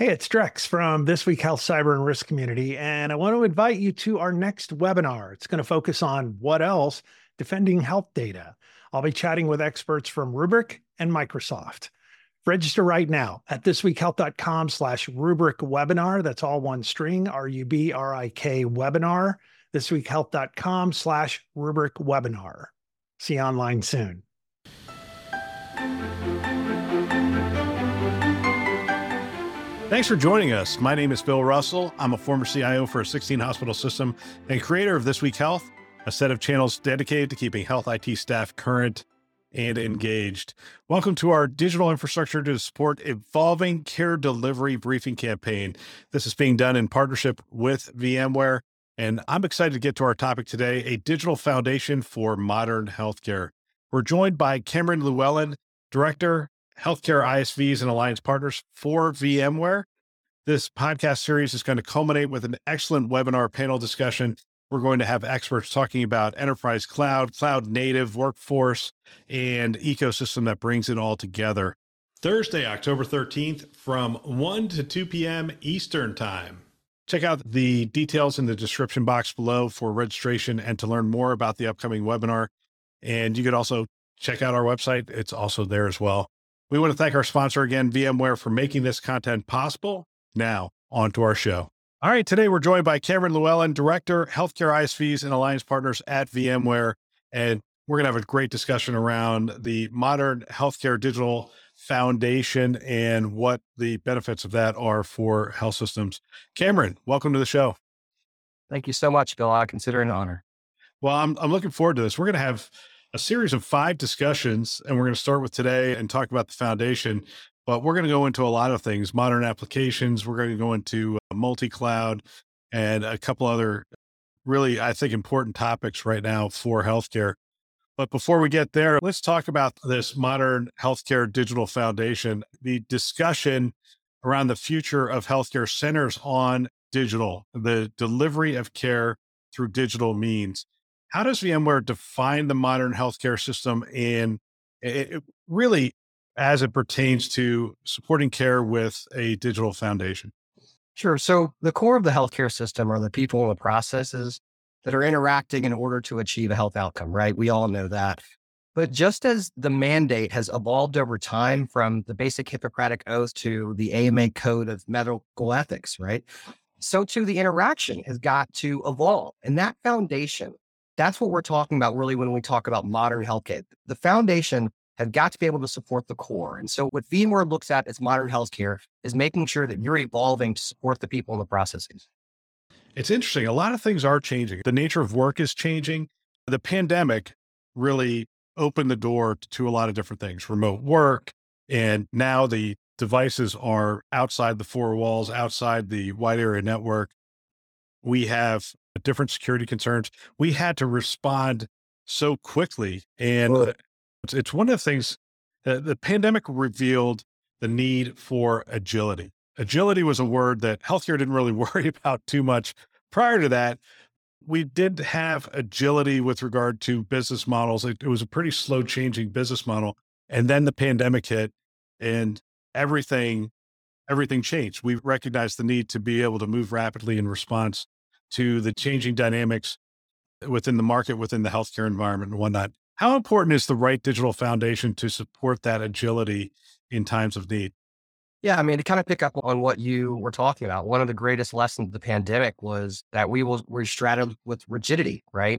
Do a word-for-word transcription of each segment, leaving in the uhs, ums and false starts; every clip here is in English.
Hey, it's Drex from This Week Health Cyber and Risk Community, and I want to invite you to our next webinar. It's going to focus on what else? Defending health data. I'll be chatting with experts from Rubrik and Microsoft. Register right now at thisweekhealth.com slash Rubrik webinar. That's all one string, R U B R I K webinar, thisweekhealth.com slash Rubrik webinar. See you online soon. Thanks for joining us. My name is Bill Russell. I'm a former C I O for a sixteen hospital system and creator of This Week Health, a set of channels dedicated to keeping health I T staff current and engaged. Welcome to our digital infrastructure to support evolving care delivery briefing campaign. This is being done in partnership with VMware, and I'm excited to get to our topic today, a digital foundation for modern healthcare. We're joined by Cameron Llewellyn, Director, Healthcare I S Vs and Alliance Partners for VMware. This podcast series is going to culminate with an excellent webinar panel discussion. We're going to have experts talking about enterprise cloud, cloud native workforce, and ecosystem that brings it all together. Thursday, October thirteenth from one to two p.m. Eastern Time. Check out the details in the description box below for registration and to learn more about the upcoming webinar. And you could also check out our website. It's also there as well. We want to thank our sponsor again, VMware, for making this content possible. Now, on to our show. All right, today we're joined by Cameron Llewellyn, Director, Healthcare I S Vs and Alliance Partners at VMware. And we're going to have a great discussion around the modern healthcare digital foundation and what the benefits of that are for health systems. Cameron, welcome to the show. Thank you so much, Bill. I consider it an honor. Well, I'm, I'm looking forward to this. We're going to have a series of five discussions, and we're going to start with today and talk about the foundation, but we're going to go into a lot of things, modern applications. We're going to go into multi-cloud and a couple other really, I think, important topics right now for healthcare. But before we get there, let's talk about this modern healthcare digital foundation. The discussion around the future of healthcare centers on digital, the delivery of care through digital means. How does VMware define the modern healthcare system and it, it really as it pertains to supporting care with a digital foundation? Sure. So the core of the healthcare system are the people and the processes that are interacting in order to achieve a health outcome, right? We all know that. But just as the mandate has evolved over time from the basic Hippocratic Oath to the A M A Code of Medical Ethics, right? So too the interaction has got to evolve. And that foundation, that's what we're talking about really when we talk about modern healthcare. The foundation has got to be able to support the core. And so what VMware looks at as modern healthcare is making sure that you're evolving to support the people and the processes. It's interesting. A lot of things are changing. The nature of work is changing. The pandemic really opened the door to a lot of different things, remote work. And now the devices are outside the four walls, outside the wide area network. We have different security concerns. We had to respond so quickly. And Well, it's, it's one of the things that the pandemic revealed the need for agility. Agility was a word that healthcare didn't really worry about too much. Prior to that, we did have agility with regard to business models. It, it was a pretty slow changing business model. And then the pandemic hit and everything, everything changed. We recognized the need to be able to move rapidly in response to the changing dynamics within the market, within the healthcare environment and whatnot. How important is the right digital foundation to support that agility in times of need? yeah, I mean, to kind of pick up on what you were talking about, one of the greatest lessons of the pandemic was that we will, were straddled with rigidity, right?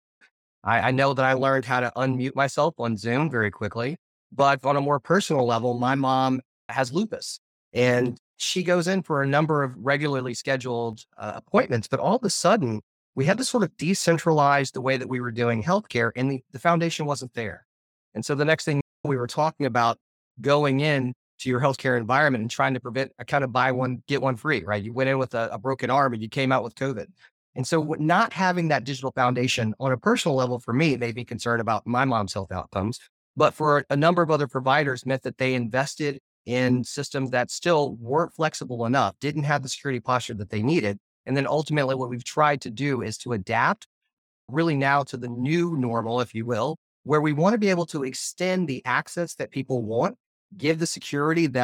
I, I know that I learned how to unmute myself on Zoom very quickly, but on a more personal level, my mom has lupus and she goes in for a number of regularly scheduled uh, appointments, but all of a sudden we had to sort of decentralize the way that we were doing healthcare and the, the foundation wasn't there. And so the next thing we were talking about going in to your healthcare environment and trying to prevent a kind of buy one, get one free, right? You went in with a, a broken arm and you came out with COVID. And so not having that digital foundation on a personal level for me made me concerned about my mom's health outcomes, but for a number of other providers meant that they invested in systems that still weren't flexible enough, didn't have the security posture that they needed. And then ultimately what we've tried to do is to adapt really now to the new normal, if you will, where we want to be able to extend the access that people want, give the security that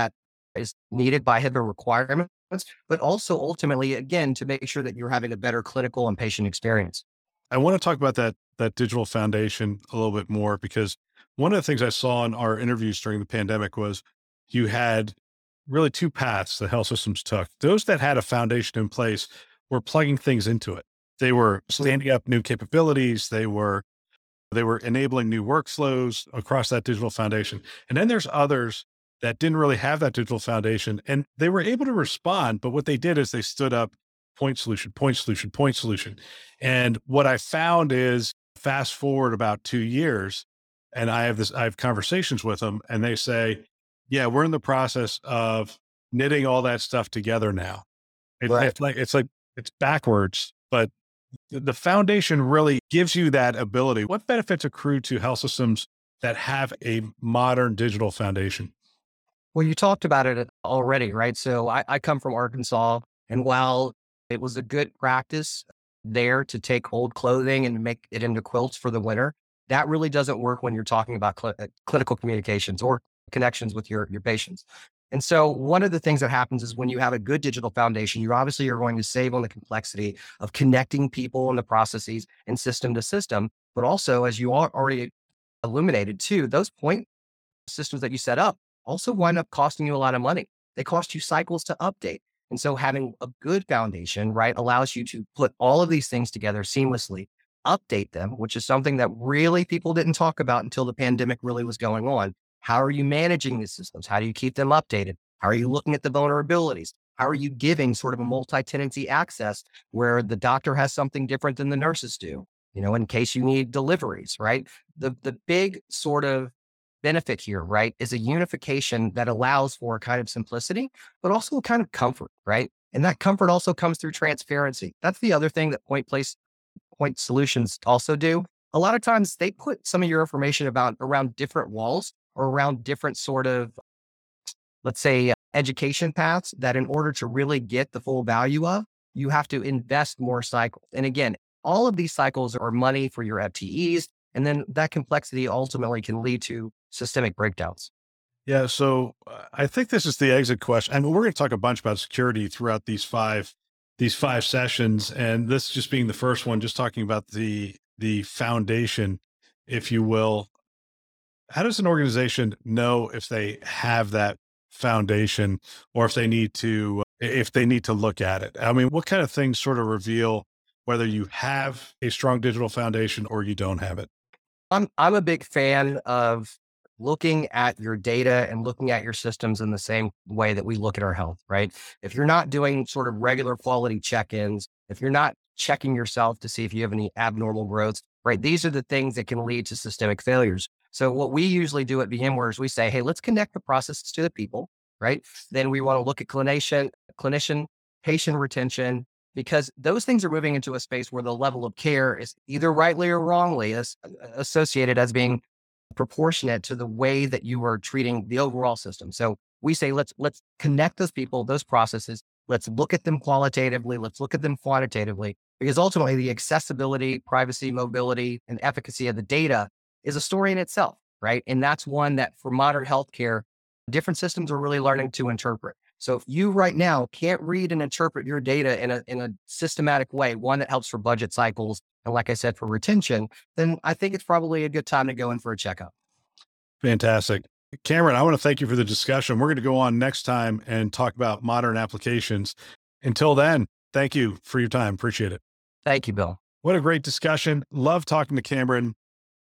is needed by HIPAA requirements, but also ultimately, again, to make sure that you're having a better clinical and patient experience. I want to talk about that, that digital foundation a little bit more, because one of the things I saw in our interviews during the pandemic was you had really two paths that health systems took. Those that had a foundation in place were plugging things into it. They were standing up new capabilities. They were, they were enabling new workflows across that digital foundation. And then there's others that didn't really have that digital foundation, and they were able to respond. But what they did is they stood up point solution, point solution, point solution. And what I found is, fast forward about two years, and I have this, I have conversations with them, and they say, yeah, we're in the process of knitting all that stuff together now. It, Right. It's like, it's like, it's backwards, but the foundation really gives you that ability. What benefits accrue to health systems that have a modern digital foundation? Well, you talked about it already, right? So I, I come from Arkansas, and while it was a good practice there to take old clothing and make it into quilts for the winter, that really doesn't work when you're talking about cl- clinical communications or connections with your, your patients. And so one of the things that happens is when you have a good digital foundation, you obviously are going to save on the complexity of connecting people and the processes and system to system. But also, as you already illuminated too, those point systems that you set up also wind up costing you a lot of money. They cost you cycles to update. And so having a good foundation, right, allows you to put all of these things together seamlessly, update them, which is something that really people didn't talk about until the pandemic really was going on. How are you managing these systems? How do you keep them updated? How are you looking at the vulnerabilities? How are you giving sort of a multi-tenancy access where the doctor has something different than the nurses do, you know, in case you need deliveries, right? The, the big sort of benefit here, right, is a unification that allows for a kind of simplicity, but also a kind of comfort, right? And that comfort also comes through transparency. That's the other thing that point place, point solutions also do. A lot of times they put some of your information about around different walls or around different sort of, let's say, education paths that in order to really get the full value of, you have to invest more cycles. And again, all of these cycles are money for your F T Es. And then that complexity ultimately can lead to systemic breakdowns. Yeah. So uh, I think this is the exit question. I mean, we're going to talk a bunch about security throughout these five, these five sessions. And this just being the first one, just talking about the, the foundation, if you will. How does an organization know if they have that foundation or if they need to, if they need to look at it? I mean, what kind of things sort of reveal whether you have a strong digital foundation or you don't have it? I'm I'm a big fan of looking at your data and looking at your systems in the same way that we look at our health, right? If you're not doing sort of regular quality check-ins, if you're not checking yourself to see if you have any abnormal growths, right? These are the things that can lead to systemic failures. So what we usually do at VMware is we say, hey, let's connect the processes to the people, right? Then we want to look at clinician, clinician, patient retention, because those things are moving into a space where the level of care is either rightly or wrongly as, associated as being proportionate to the way that you are treating the overall system. So we say, let's, let's connect those people, those processes. Let's look at them qualitatively. Let's look at them quantitatively, because ultimately the accessibility, privacy, mobility, and efficacy of the data is a story in itself, right? And that's one that for modern healthcare, different systems are really learning to interpret. So if you right now can't read and interpret your data in a, in a systematic way, one that helps for budget cycles, and like I said, for retention, then I think it's probably a good time to go in for a checkup. Fantastic. Cameron, I want to thank you for the discussion. We're going to go on next time and talk about modern applications. Until then, thank you for your time. Appreciate it. Thank you, Bill. What a great discussion. Love talking to Cameron.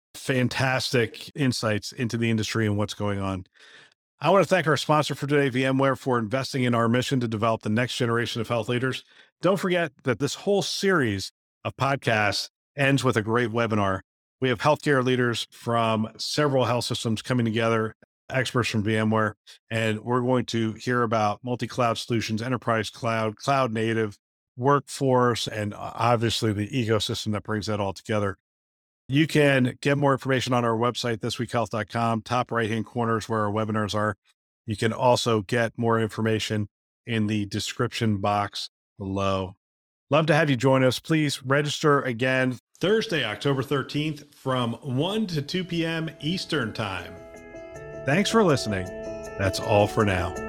Fantastic insights into the industry and what's going on. I want to thank our sponsor for today, VMware, for investing in our mission to develop the next generation of health leaders. Don't forget that this whole series of podcasts ends with a great webinar. We have healthcare leaders from several health systems coming together, experts from VMware, and we're going to hear about multi-cloud solutions, enterprise cloud, cloud native, workforce, and obviously the ecosystem that brings that all together. You can get more information on our website, this week health dot com, top right-hand corner is where our webinars are. You can also get more information in the description box below. Love to have you join us. Please register again Thursday, October thirteenth from one to two p.m. Eastern Time. Thanks for listening. That's all for now.